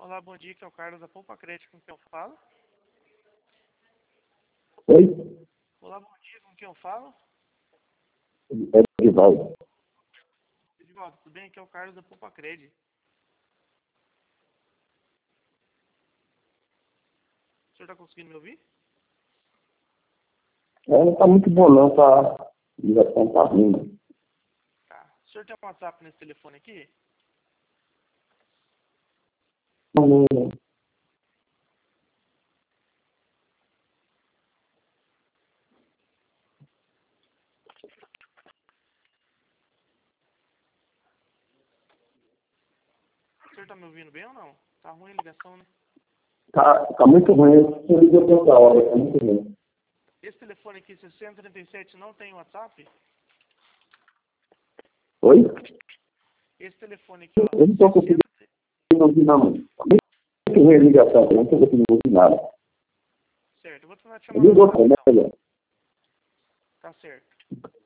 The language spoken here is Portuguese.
Olá, bom dia, que é o Carlos da Poupa Crédito, com quem eu falo? Oi? Olá, bom dia, com quem eu falo? É Edivaldo. Edivaldo, tudo bem? Aqui é o Carlos da Poupa Crédito. O senhor está conseguindo me ouvir? Não tá muito bom não, tá? A ligação tá ruim. Tá. O senhor tem um WhatsApp nesse telefone aqui? Não, O senhor está me ouvindo bem ou não? Tá ruim a ligação, né? tá muito ruim. Você ligou toda hora, tá muito ruim. Esse telefone aqui, 637, não tem WhatsApp? Oi? Esse telefone aqui, ó, Eu não tô conseguindo 60... ouvir não. Tá muito ruim a ligação, eu não tô conseguindo ouvir nada. Certo, eu vou tentar te Eu chamar ligo no WhatsApp, outra, né, então. melhor? Tá certo.